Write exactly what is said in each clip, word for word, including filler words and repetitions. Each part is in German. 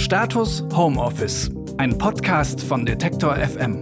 Status Homeoffice, ein Podcast von Detektor F M.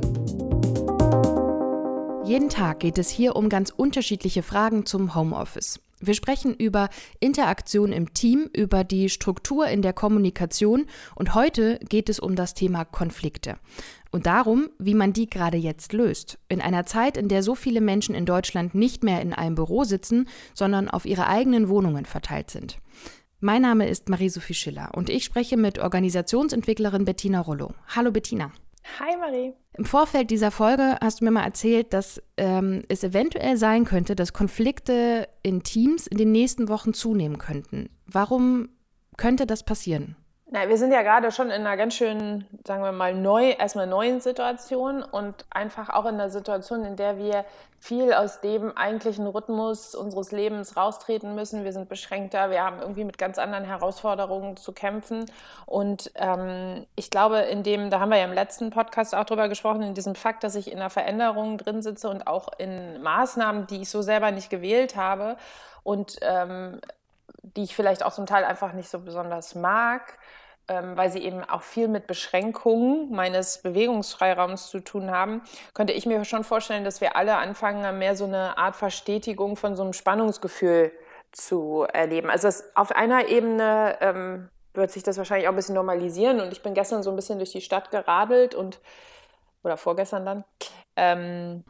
Jeden Tag geht es hier um ganz unterschiedliche Fragen zum Homeoffice. Wir sprechen über Interaktion im Team, über die Struktur in der Kommunikation und heute geht es um das Thema Konflikte. Und darum, wie man die gerade jetzt löst. In einer Zeit, in der so viele Menschen in Deutschland nicht mehr in einem Büro sitzen, sondern auf ihre eigenen Wohnungen verteilt sind. Mein Name ist Marie-Sophie Schiller und ich spreche mit Organisationsentwicklerin Bettina Rollo. Hallo Bettina. Hi Marie. Im Vorfeld dieser Folge hast du mir mal erzählt, dass ähm, es eventuell sein könnte, dass Konflikte in Teams in den nächsten Wochen zunehmen könnten. Warum könnte das passieren? Na, wir sind ja gerade schon in einer ganz schön, sagen wir mal, neu, erstmal neuen Situation und einfach auch in einer Situation, in der wir viel aus dem eigentlichen Rhythmus unseres Lebens raustreten müssen. Wir sind beschränkter, wir haben irgendwie mit ganz anderen Herausforderungen zu kämpfen. Und ähm, ich glaube, in dem, da haben wir ja im letzten Podcast auch drüber gesprochen, in diesem Fakt, dass ich in einer Veränderung drin sitze und auch in Maßnahmen, die ich so selber nicht gewählt habe und ähm, die ich vielleicht auch zum Teil einfach nicht so besonders mag, ähm, weil sie eben auch viel mit Beschränkungen meines Bewegungsfreiraums zu tun haben, könnte ich mir schon vorstellen, dass wir alle anfangen, mehr so eine Art Verstetigung von so einem Spannungsgefühl zu erleben. Also das, auf einer Ebene ähm, wird sich das wahrscheinlich auch ein bisschen normalisieren und ich bin gestern so ein bisschen durch die Stadt geradelt und oder vorgestern dann ähm,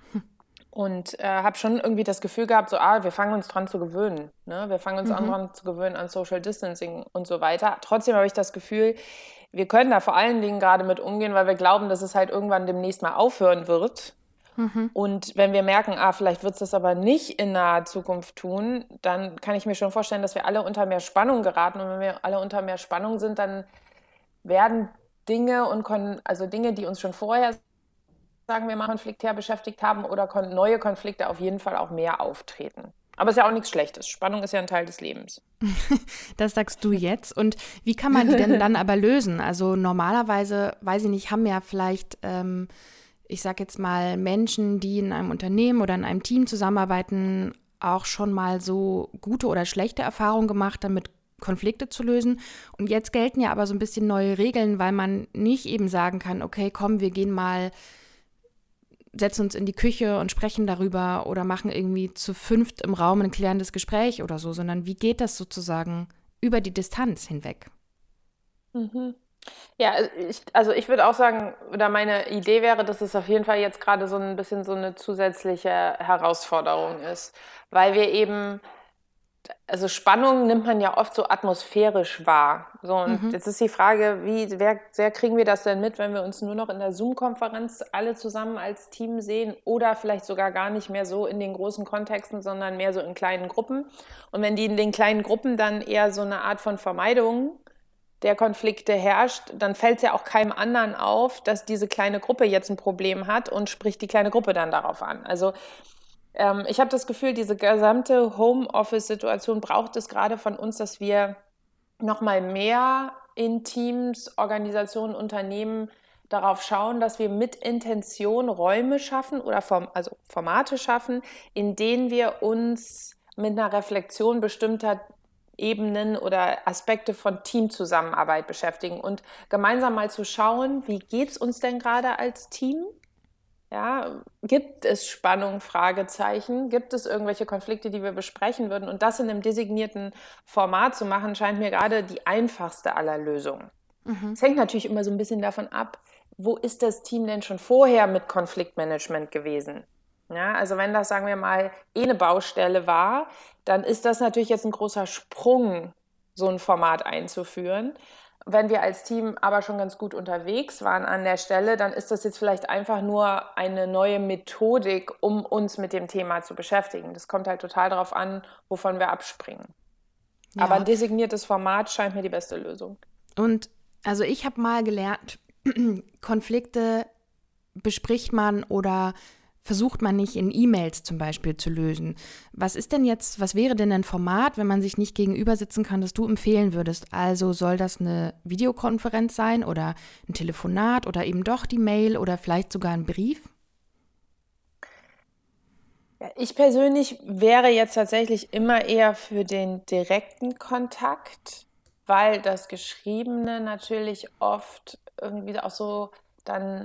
Und äh, habe schon irgendwie das Gefühl gehabt, so, ah, wir fangen uns dran zu gewöhnen. Ne? Wir fangen uns mhm. an dran zu gewöhnen an Social Distancing und so weiter. Trotzdem habe ich das Gefühl, wir können da vor allen Dingen gerade mit umgehen, weil wir glauben, dass es halt irgendwann demnächst mal aufhören wird. Mhm. Und wenn wir merken, ah, vielleicht wird es das aber nicht in naher Zukunft tun, dann kann ich mir schon vorstellen, dass wir alle unter mehr Spannung geraten. Und wenn wir alle unter mehr Spannung sind, dann werden Dinge und kon- also Dinge, die uns schon vorher sagen wir mal, konfliktär beschäftigt haben oder kon- neue Konflikte auf jeden Fall auch mehr auftreten. Aber es ist ja auch nichts Schlechtes. Spannung ist ja ein Teil des Lebens. Das sagst du jetzt. Und wie kann man die denn dann aber lösen? Also normalerweise, weiß ich nicht, haben ja vielleicht, ähm, ich sag jetzt mal, Menschen, die in einem Unternehmen oder in einem Team zusammenarbeiten, auch schon mal so gute oder schlechte Erfahrungen gemacht, damit Konflikte zu lösen. Und jetzt gelten ja aber so ein bisschen neue Regeln, weil man nicht eben sagen kann, okay, komm, wir gehen mal setzen uns in die Küche und sprechen darüber oder machen irgendwie zu fünft im Raum ein klärendes Gespräch oder so, sondern wie geht das sozusagen über die Distanz hinweg? Mhm. Ja, ich, also ich würde auch sagen, oder meine Idee wäre, dass es auf jeden Fall jetzt gerade so ein bisschen so eine zusätzliche Herausforderung ist, weil wir eben Also Spannung nimmt man ja oft so atmosphärisch wahr. So, und mhm. jetzt ist die Frage, wie sehr, sehr kriegen wir das denn mit, wenn wir uns nur noch in der Zoom-Konferenz alle zusammen als Team sehen oder vielleicht sogar gar nicht mehr so in den großen Kontexten, sondern mehr so in kleinen Gruppen. Und wenn die in den kleinen Gruppen dann eher so eine Art von Vermeidung der Konflikte herrscht, dann fällt es ja auch keinem anderen auf, dass diese kleine Gruppe jetzt ein Problem hat und spricht die kleine Gruppe dann darauf an. Also Ich habe das Gefühl, diese gesamte Homeoffice-Situation braucht es gerade von uns, dass wir noch mal mehr in Teams, Organisationen, Unternehmen darauf schauen, dass wir mit Intention Räume schaffen oder Form, also Formate schaffen, in denen wir uns mit einer Reflexion bestimmter Ebenen oder Aspekte von Teamzusammenarbeit beschäftigen und gemeinsam mal zu schauen, wie geht es uns denn gerade als Team? Ja, gibt es Spannung, Fragezeichen? Gibt es irgendwelche Konflikte, die wir besprechen würden? Und das in einem designierten Format zu machen, scheint mir gerade die einfachste aller Lösungen. Mhm. Es hängt natürlich immer so ein bisschen davon ab, wo ist das Team denn schon vorher mit Konfliktmanagement gewesen? Ja, also wenn das, sagen wir mal, eh eine Baustelle war, dann ist das natürlich jetzt ein großer Sprung, so ein Format einzuführen. Wenn wir als Team aber schon ganz gut unterwegs waren an der Stelle, dann ist das jetzt vielleicht einfach nur eine neue Methodik, um uns mit dem Thema zu beschäftigen. Das kommt halt total darauf an, wovon wir abspringen. Ja. Aber ein designiertes Format scheint mir die beste Lösung. Und also ich habe mal gelernt, Konflikte bespricht man oder versucht man nicht in E-Mails zum Beispiel zu lösen. Was ist denn jetzt, was wäre denn ein Format, wenn man sich nicht gegenüber sitzen kann, das du empfehlen würdest? Also soll das eine Videokonferenz sein oder ein Telefonat oder eben doch die Mail oder vielleicht sogar ein Brief? Ja, ich persönlich wäre jetzt tatsächlich immer eher für den direkten Kontakt. weil das Geschriebene natürlich oft irgendwie auch so dann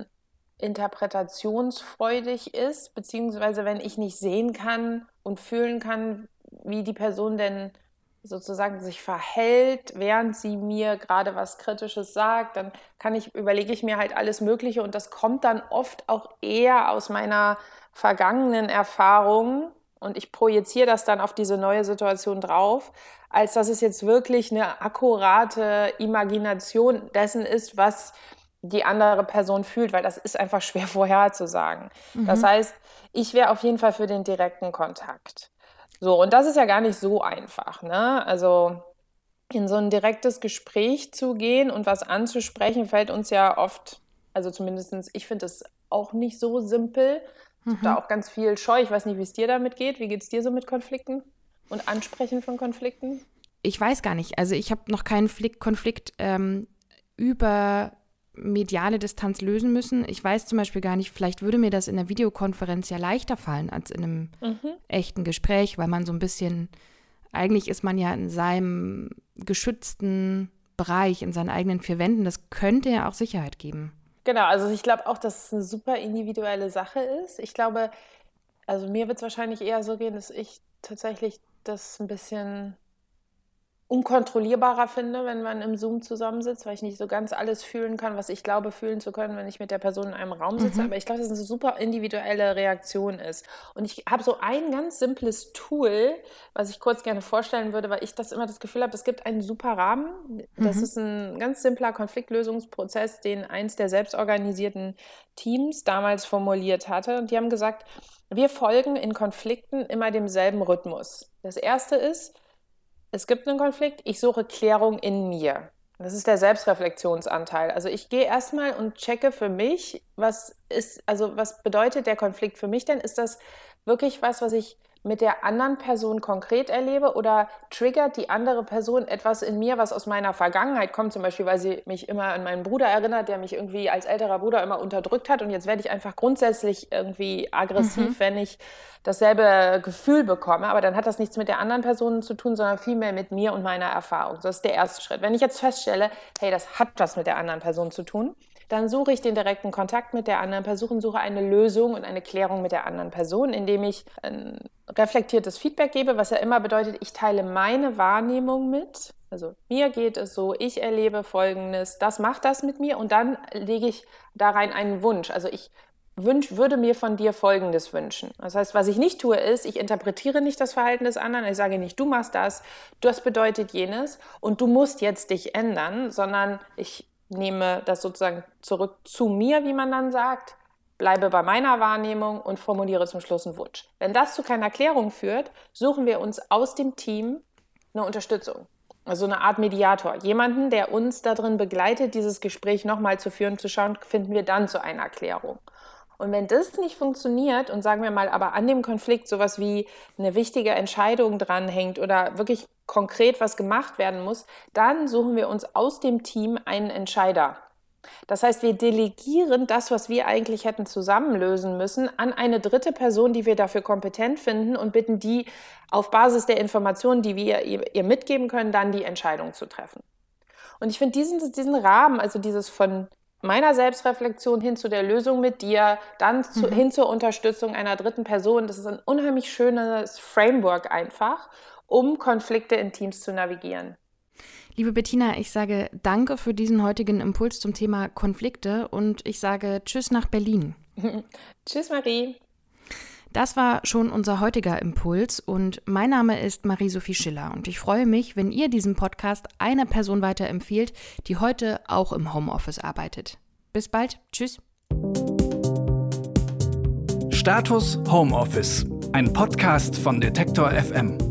interpretationsfreudig ist, beziehungsweise wenn ich nicht sehen kann und fühlen kann, wie die Person denn sozusagen sich verhält, während sie mir gerade was Kritisches sagt, dann kann ich, überlege ich mir halt alles Mögliche und das kommt dann oft auch eher aus meiner vergangenen Erfahrung und ich projiziere das dann auf diese neue Situation drauf, als dass es jetzt wirklich eine akkurate Imagination dessen ist, was die andere Person fühlt, weil das ist einfach schwer vorherzusagen. Mhm. Das heißt, ich wäre auf jeden Fall für den direkten Kontakt. So, und das ist ja gar nicht so einfach, ne? Also in so ein direktes Gespräch zu gehen und was anzusprechen, fällt uns ja oft, also zumindest ich finde es auch nicht so simpel. Ich habe da auch ganz viel Scheu. Ich weiß nicht, wie es dir damit geht. Wie geht es dir so mit Konflikten und Ansprechen von Konflikten? Ich weiß gar nicht. Also ich habe noch keinen Flick- Konflikt ähm, über mediale Distanz lösen müssen. Ich weiß zum Beispiel gar nicht, vielleicht würde mir das in der Videokonferenz ja leichter fallen als in einem mhm. echten Gespräch, weil man so ein bisschen, eigentlich ist man ja in seinem geschützten Bereich, in seinen eigenen vier Wänden. Das könnte ja auch Sicherheit geben. Genau, also ich glaube auch, dass es eine super individuelle Sache ist. Ich glaube, also mir wird es wahrscheinlich eher so gehen, dass ich tatsächlich das ein bisschen unkontrollierbarer finde, wenn man im Zoom zusammensitzt, weil ich nicht so ganz alles fühlen kann, was ich glaube fühlen zu können, wenn ich mit der Person in einem Raum sitze. Mhm. Aber ich glaube, dass es eine super individuelle Reaktion ist. Und ich habe so ein ganz simples Tool, was ich kurz gerne vorstellen würde, weil ich das immer das Gefühl habe, es gibt einen super Rahmen. Das mhm. ist ein ganz simpler Konfliktlösungsprozess, den eins der selbstorganisierten Teams damals formuliert hatte. Und die haben gesagt, wir folgen in Konflikten immer demselben Rhythmus. Das erste ist, es gibt einen Konflikt, ich suche Klärung in mir. Das ist der Selbstreflexionsanteil. Also ich gehe erstmal und checke für mich, was ist, also was bedeutet der Konflikt für mich denn? Ist das wirklich was, was ich mit der anderen Person konkret erlebe oder triggert die andere Person etwas in mir, was aus meiner Vergangenheit kommt, zum Beispiel, weil sie mich immer an meinen Bruder erinnert, der mich irgendwie als älterer Bruder immer unterdrückt hat und jetzt werde ich einfach grundsätzlich irgendwie aggressiv, mhm. wenn ich dasselbe Gefühl bekomme, aber dann hat das nichts mit der anderen Person zu tun, sondern vielmehr mit mir und meiner Erfahrung. Das ist der erste Schritt. Wenn ich jetzt feststelle, hey, das hat was mit der anderen Person zu tun, dann suche ich den direkten Kontakt mit der anderen Person, suche eine Lösung und eine Klärung mit der anderen Person, indem ich ein reflektiertes Feedback gebe, was ja immer bedeutet, ich teile meine Wahrnehmung mit. Also mir geht es so, ich erlebe Folgendes, das macht das mit mir und dann lege ich da rein einen Wunsch. Also ich wünsch, würde mir von dir Folgendes wünschen. Das heißt, was ich nicht tue, ist, ich interpretiere nicht das Verhalten des anderen, ich sage nicht, du machst das, das bedeutet jenes und du musst jetzt dich ändern, sondern ich nehme das sozusagen zurück zu mir, wie man dann sagt, bleibe bei meiner Wahrnehmung und formuliere zum Schluss einen Wunsch. Wenn das zu keiner Klärung führt, suchen wir uns aus dem Team eine Unterstützung. Also eine Art Mediator. Jemanden, der uns darin begleitet, dieses Gespräch nochmal zu führen, zu schauen, finden wir dann zu einer Klärung. Und wenn das nicht funktioniert und sagen wir mal, aber an dem Konflikt sowas wie eine wichtige Entscheidung dranhängt oder wirklich konkret was gemacht werden muss, dann suchen wir uns aus dem Team einen Entscheider. Das heißt, wir delegieren das, was wir eigentlich hätten zusammenlösen müssen, an eine dritte Person, die wir dafür kompetent finden und bitten die auf Basis der Informationen, die wir ihr mitgeben können, dann die Entscheidung zu treffen. Und ich finde diesen, diesen Rahmen, also dieses von meiner Selbstreflexion hin zu der Lösung mit dir, dann zu, mhm. hin zur Unterstützung einer dritten Person, das ist ein unheimlich schönes Framework einfach, um Konflikte in Teams zu navigieren. Liebe Bettina, ich sage danke für diesen heutigen Impuls zum Thema Konflikte und ich sage Tschüss nach Berlin. Tschüss Marie. Das war schon unser heutiger Impuls und mein Name ist Marie-Sophie Schiller und ich freue mich, wenn ihr diesen Podcast einer Person weiterempfehlt, die heute auch im Homeoffice arbeitet. Bis bald. Tschüss. Status Homeoffice, ein Podcast von Detektor F M.